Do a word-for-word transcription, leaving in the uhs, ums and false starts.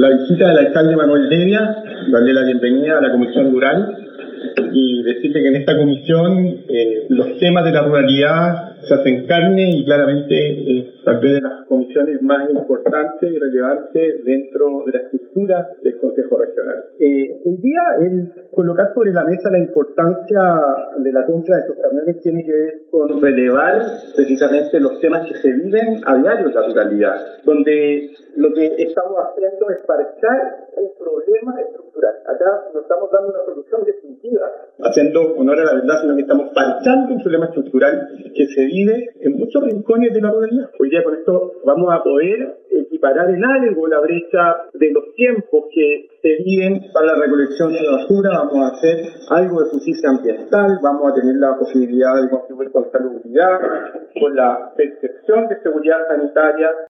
la visita del alcalde Manuel Devia, darle la bienvenida a la Comisión Rural y decirle que en esta comisión eh, los temas de la ruralidad se hacen carne y claramente eh, tal vez de las comisiones más importantes y relevantes dentro de la estructura del Consejo Regional. Eh, hoy día el colocar sobre la mesa la importancia de la compra de estos camiones tiene que ver con relevar precisamente los temas que se viven a diario en la ruralidad, donde lo que estamos haciendo es parchar un problema estructural. Acá no estamos dando una solución definitiva, haciendo honor a la verdad, sino que estamos parchando un problema estructural que se vive en muchos rincones de la ruralidad. Hoy día con esto vamos a poder equiparar en algo la brecha de los tiempos que se viven para la recolección de la basura, vamos a hacer algo de justicia ambiental, vamos a tener la posibilidad de contribuir con salubridad, con la percepción de seguridad sanitaria.